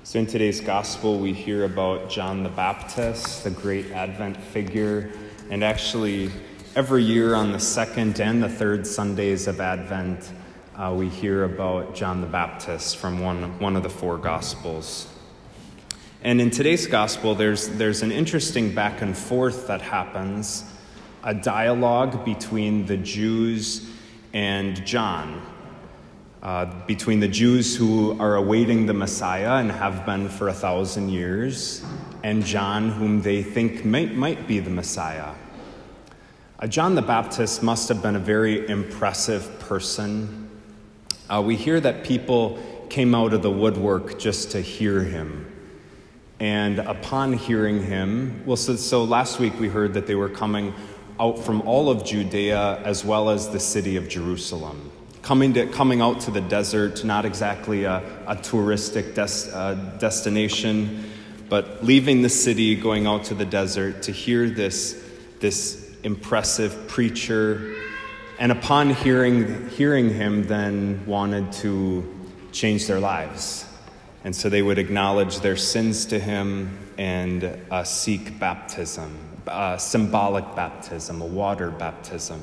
So in today's gospel, we hear about John the Baptist, the great Advent figure. And actually, every year on the second and the third Sundays of Advent, we hear about John the Baptist from one of the four gospels. And in today's gospel, there's an interesting back and forth that happens, a dialogue between the Jews and John. Between the Jews who are awaiting the Messiah and have been for 1,000 years, and John, whom they think might be the Messiah. John the Baptist must have been a very impressive person. We hear that people came out of the woodwork just to hear him. And upon hearing him, so last week we heard that they were coming out from all of Judea as well as the city of Jerusalem. Coming out to the desert, not exactly a touristic destination, but leaving the city, going out to the desert to hear this impressive preacher, and upon hearing him, then wanted to change their lives. And so they would acknowledge their sins to him and seek baptism, symbolic baptism, a water baptism.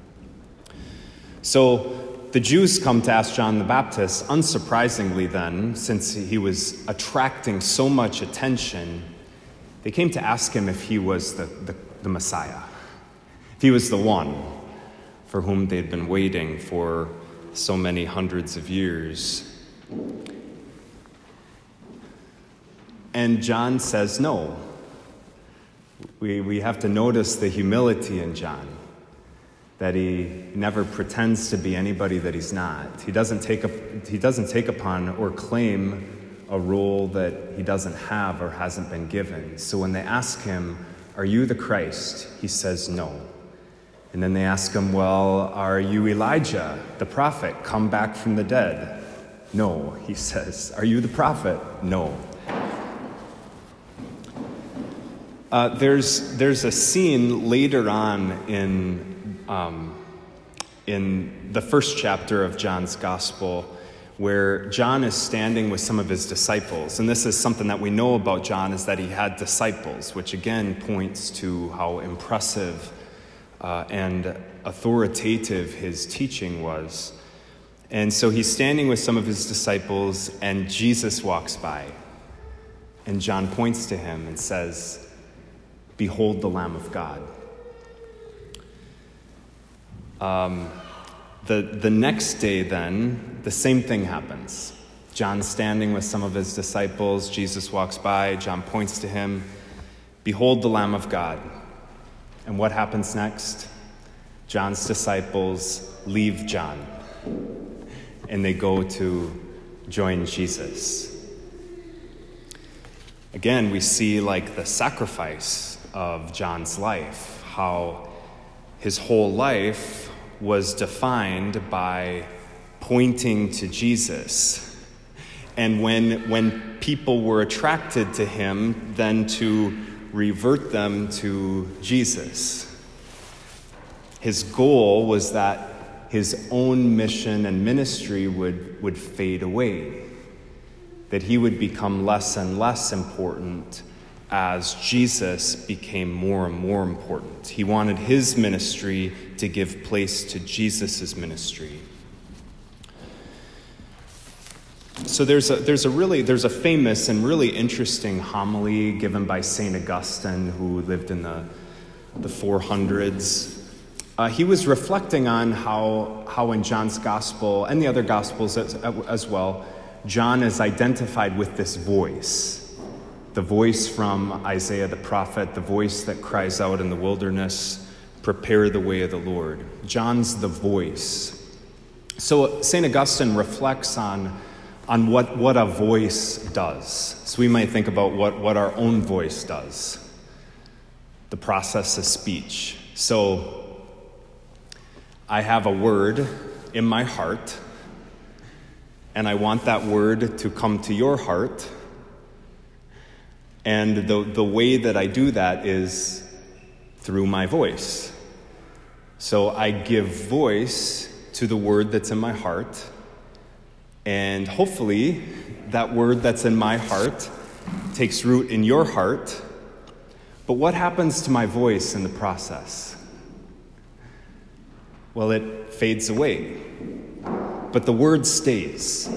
So the Jews come to ask John the Baptist, unsurprisingly then, since he was attracting so much attention, they came to ask him if he was the Messiah, if he was the one for whom they'd been waiting for so many hundreds of years. And John says no. We have to notice the humility in John, that he never pretends to be anybody that he's not. He doesn't take upon or claim a role that he doesn't have or hasn't been given. So when they ask him, "Are you the Christ?" he says no. And then they ask him, "Well, are you Elijah, the prophet, come back from the dead?" No, he says. "Are you the prophet?" No. There's a scene later on in the first chapter of John's Gospel where John is standing with some of his disciples. And this is something that we know about John, is that he had disciples, which again points to how impressive and authoritative his teaching was. And so he's standing with some of his disciples, and Jesus walks by. And John points to him and says, "Behold the Lamb of God." The next day then, the same thing happens. John's standing with some of his disciples. Jesus walks by. John points to him. "Behold the Lamb of God." And what happens next? John's disciples leave John, and they go to join Jesus. Again, we see like the sacrifice of John's life, how his whole life was defined by pointing to Jesus. And when people were attracted to him, then to revert them to Jesus. His goal was that his own mission and ministry would fade away, that he would become less and less important as Jesus became more and more important. He wanted his ministry to give place to Jesus' ministry. So there's a famous and really interesting homily given by St. Augustine, who lived in the 400s. He was reflecting on how in John's gospel and the other gospels as well, John is identified with this voice. The voice from Isaiah the prophet, the voice that cries out in the wilderness, "Prepare the way of the Lord." John's the voice. So St. Augustine reflects on what a voice does. So we might think about what our own voice does, the process of speech. So I have a word in my heart, and I want that word to come to your heart. And the way that I do that is through my voice. So I give voice to the word that's in my heart, and hopefully that word that's in my heart takes root in your heart. But what happens to my voice in the process? Well, it fades away. But the word stays.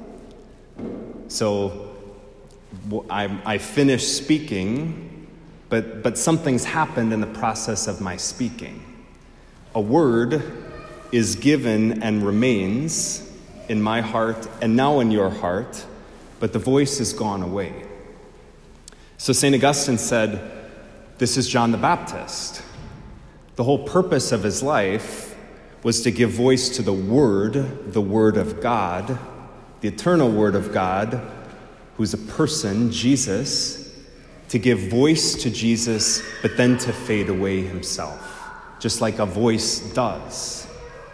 So I finish speaking, but something's happened in the process of my speaking. A word is given and remains in my heart and now in your heart, but the voice has gone away. So St. Augustine said, this is John the Baptist. The whole purpose of his life was to give voice to the Word of God, the eternal Word of God, who's a person, Jesus, to give voice to Jesus, but then to fade away himself, just like a voice does.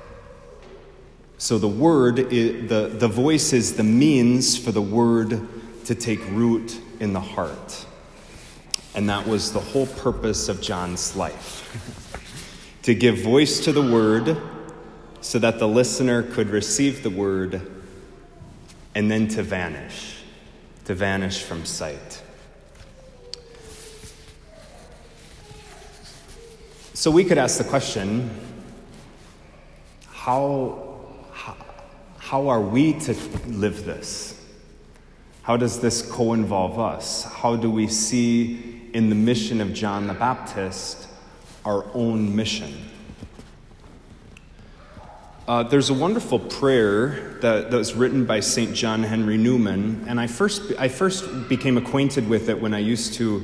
So the voice is the means for the Word to take root in the heart. And that was the whole purpose of John's life. To give voice to the Word so that the listener could receive the Word and then to vanish from sight. So we could ask the question, how are we to live this? How does this co-involve us? How do we see in the mission of John the Baptist our own mission? There's a wonderful prayer that was written by St. John Henry Newman, and I first became acquainted with it when I used to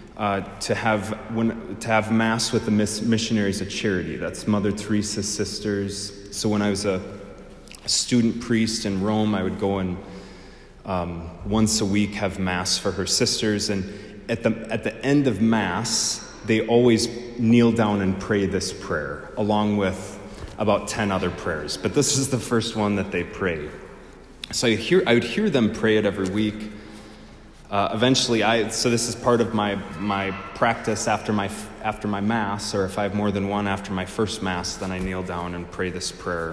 have Mass with the Missionaries of Charity. That's Mother Teresa's sisters. So when I was a student priest in Rome, I would go and once a week have Mass for her sisters, and at the end of Mass, they always kneel down and pray this prayer, along with about 10 other prayers. But this is the first one that they pray. So I would hear them pray it every week. Eventually, so this is part of my practice after my Mass, or if I have more than one after my first Mass, then I kneel down and pray this prayer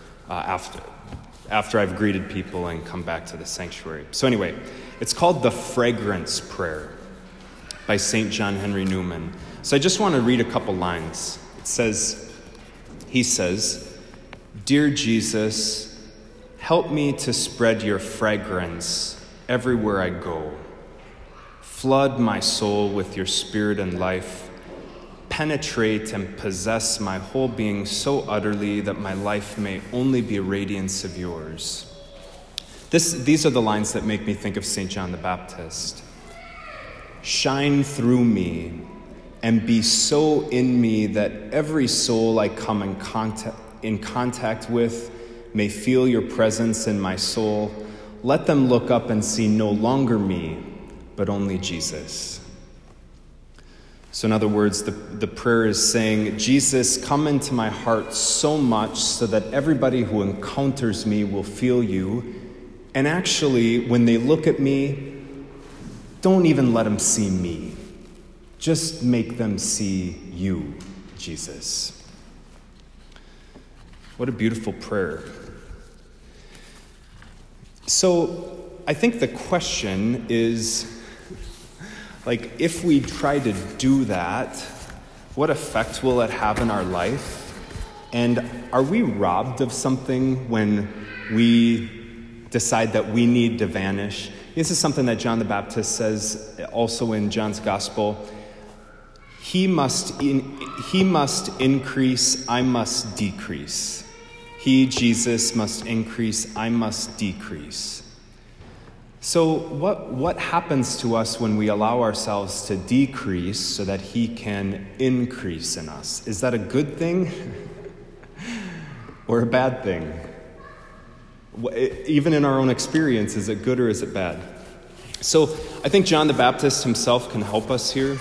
after I've greeted people and come back to the sanctuary. So anyway, it's called the Fragrance Prayer by St. John Henry Newman. So I just want to read a couple lines. He says, "Dear Jesus, help me to spread your fragrance everywhere I go. Flood my soul with your spirit and life. Penetrate and possess my whole being so utterly that my life may only be a radiance of yours." These are the lines that make me think of St. John the Baptist. Shine through me and be so in me that every soul I come in contact with may feel your presence in my soul. Let them look up and see no longer me, but only Jesus. So in other words, the prayer is saying, Jesus, come into my heart so much so that everybody who encounters me will feel you. And actually, when they look at me, don't even let them see me. Just make them see you, Jesus. What a beautiful prayer. So I think the question is, if we try to do that, what effect will it have in our life? And are we robbed of something when we decide that we need to vanish? This is something that John the Baptist says also in John's Gospel. He must increase, I must decrease. He, Jesus, must increase, I must decrease. So what happens to us when we allow ourselves to decrease so that he can increase in us? Is that a good thing or a bad thing? Even in our own experience, is it good or is it bad? So I think John the Baptist himself can help us here.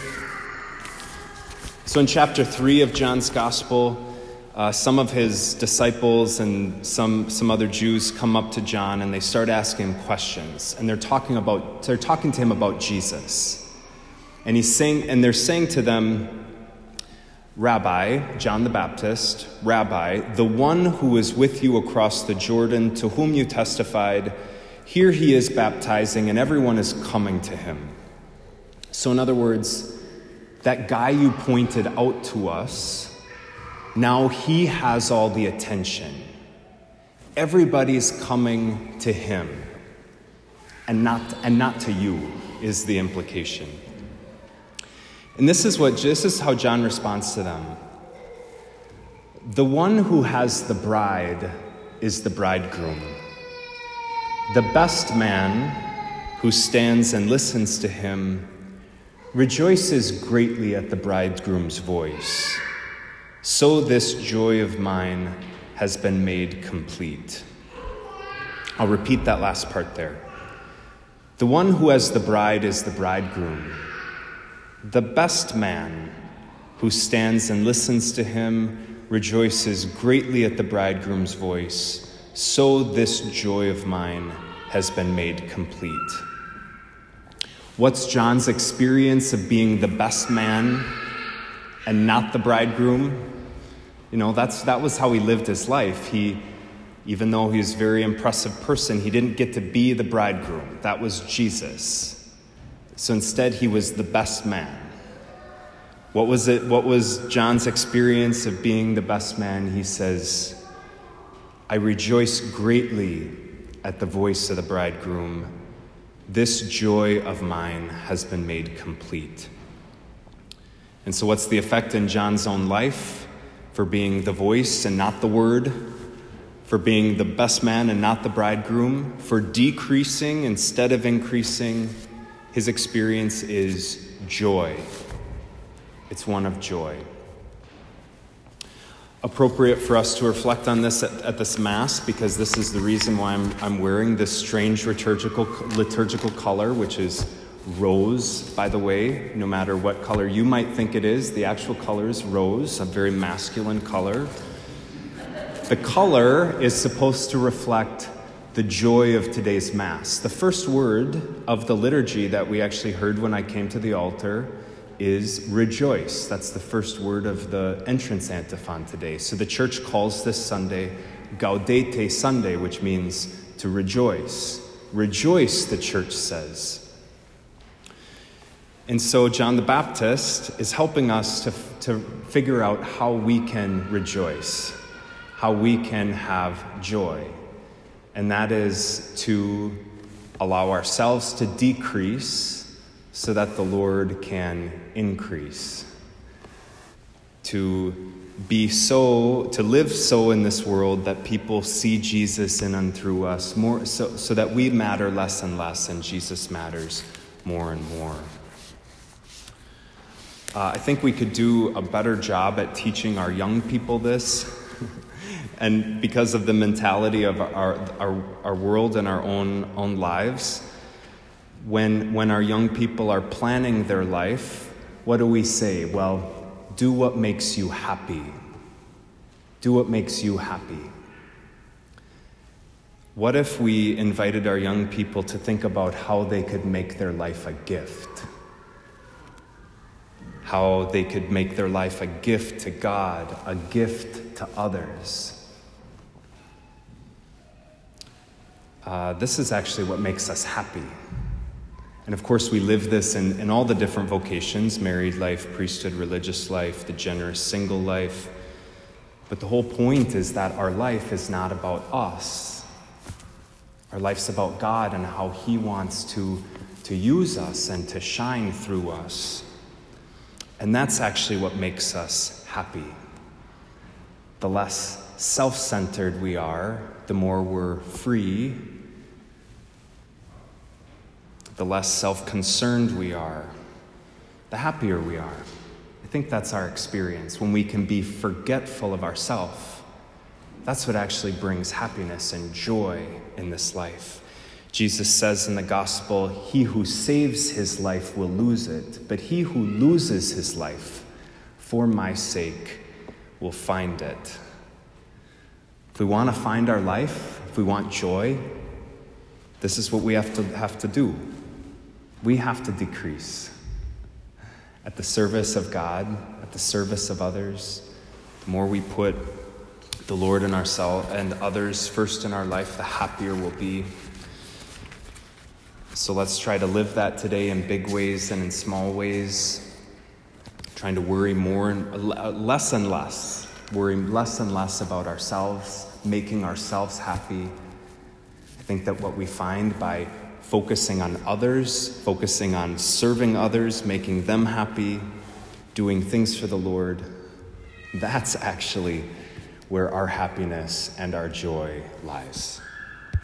So in chapter 3 of John's Gospel, some of his disciples and some other Jews come up to John and they start asking him questions. And they're talking to him about Jesus. And they're saying to them, Rabbi, John the Baptist, Rabbi, the one who was with you across the Jordan, to whom you testified, here he is baptizing and everyone is coming to him. So in other words, that guy you pointed out to us, now he has all the attention. Everybody's coming to him and not to you is the implication. And this is how John responds to them. The one who has the bride is the bridegroom. The best man who stands and listens to him rejoices greatly at the bridegroom's voice. So this joy of mine has been made complete. I'll repeat that last part there. The one who has the bride is the bridegroom. The best man who stands and listens to him rejoices greatly at the bridegroom's voice. So this joy of mine has been made complete. What's John's experience of being the best man and not the bridegroom? That was how he lived his life. Even though he was a very impressive person, he didn't get to be the bridegroom. That was Jesus. So instead, he was the best man. What was John's experience of being the best man? He says, I rejoice greatly at the voice of the bridegroom. This joy of mine has been made complete. And so what's the effect in John's own life for being the voice and not the word? For being the best man and not the bridegroom? For decreasing instead of increasing? His experience is joy. It's one of joy. Appropriate for us to reflect on this at this Mass, because this is the reason why I'm wearing this strange liturgical color, which is rose, by the way. No matter what color you might think it is, the actual color is rose, a very masculine color. The color is supposed to reflect the joy of today's Mass. The first word of the liturgy that we actually heard when I came to the altar is rejoice. That's the first word of the entrance antiphon today. So the church calls this Sunday Gaudete Sunday, which means to rejoice. Rejoice, the church says. And so John the Baptist is helping us to figure out how we can rejoice, how we can have joy. And that is to allow ourselves to decrease so that the Lord can increase. To live so in this world that people see Jesus in and through us, more so that we matter less and less and Jesus matters more and more. I think we could do a better job at teaching our young people this. And because of the mentality of our world and our own lives, when our young people are planning their life, what do we say? Well, do what makes you happy. Do what makes you happy. What if we invited our young people to think about how they could make their life a gift? How they could make their life a gift to God, a gift to others. This is actually what makes us happy. And of course, we live this in all the different vocations: married life, priesthood, religious life, the generous single life. But the whole point is that our life is not about us. Our life's about God and how He wants to use us and to shine through us. And that's actually what makes us happy. The less self-centered we are, the more we're free. The less self-concerned we are, the happier we are. I think that's our experience. When we can be forgetful of ourselves, that's what actually brings happiness and joy in this life. Jesus says in the gospel, he who saves his life will lose it, but he who loses his life for my sake will find it. If we want to find our life, if we want joy, this is what we have to do. We have to decrease at the service of God, at the service of others. The more we put the Lord and ourselves and others first in our life, the happier we'll be. So let's try to live that today in big ways and in small ways, trying to worry more and less and less, worrying less and less about ourselves, making ourselves happy. I think that what we find by focusing on others, focusing on serving others, making them happy, doing things for the Lord, that's actually where our happiness and our joy lies.